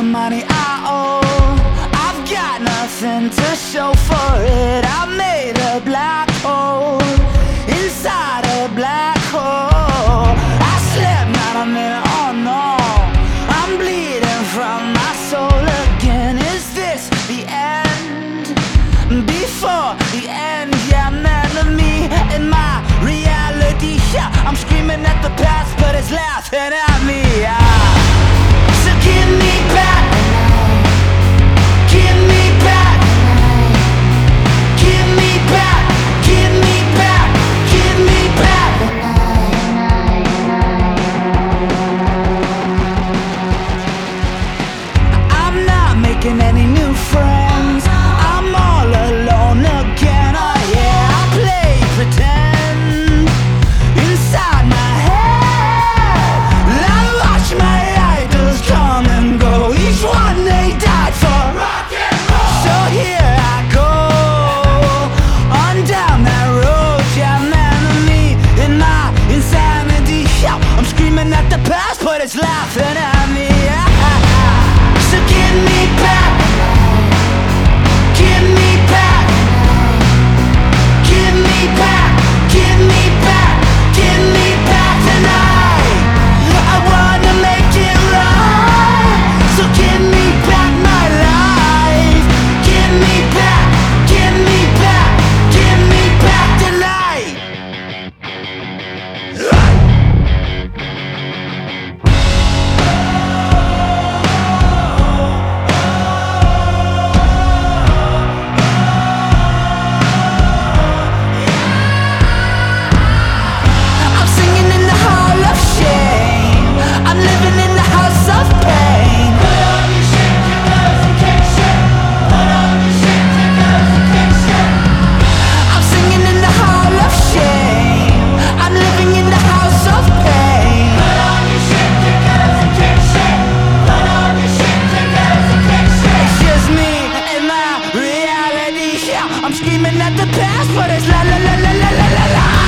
money I owe. I've got nothing to show for it. I made a black hole inside a black hole. I slept not a minute, oh no, I'm bleeding from my soul again. Is this the end? Before the end, yeah, man, of me and my reality, yeah, I'm screaming at the past, but it's laughing at me, So give me back, give me back, give me back, give me back, give me back. I'm not making any new friends, I'm all alone again, oh yeah, I play pretend inside my head. I watch my idols come and go, each one they died for rock and roll. So here I go, on down that road, yeah, man, of me in my insanity, yeah, I'm screaming at the past, but it's laughing at me, So give me back, give me back, give me back, give me back, give me back tonight. I wanna make it right, so give me back my life. Give me back, give me back, give me back tonight. I'm singing in the hall of shame, I'm living in the house of pain. Put on your certification, put on your certification. I'm singing in the hall of shame, I'm living in the house of pain. Put on your certification, put on your certification. It's just me and my reality, yeah, I'm screaming at the past, but it's la la la la la la la la.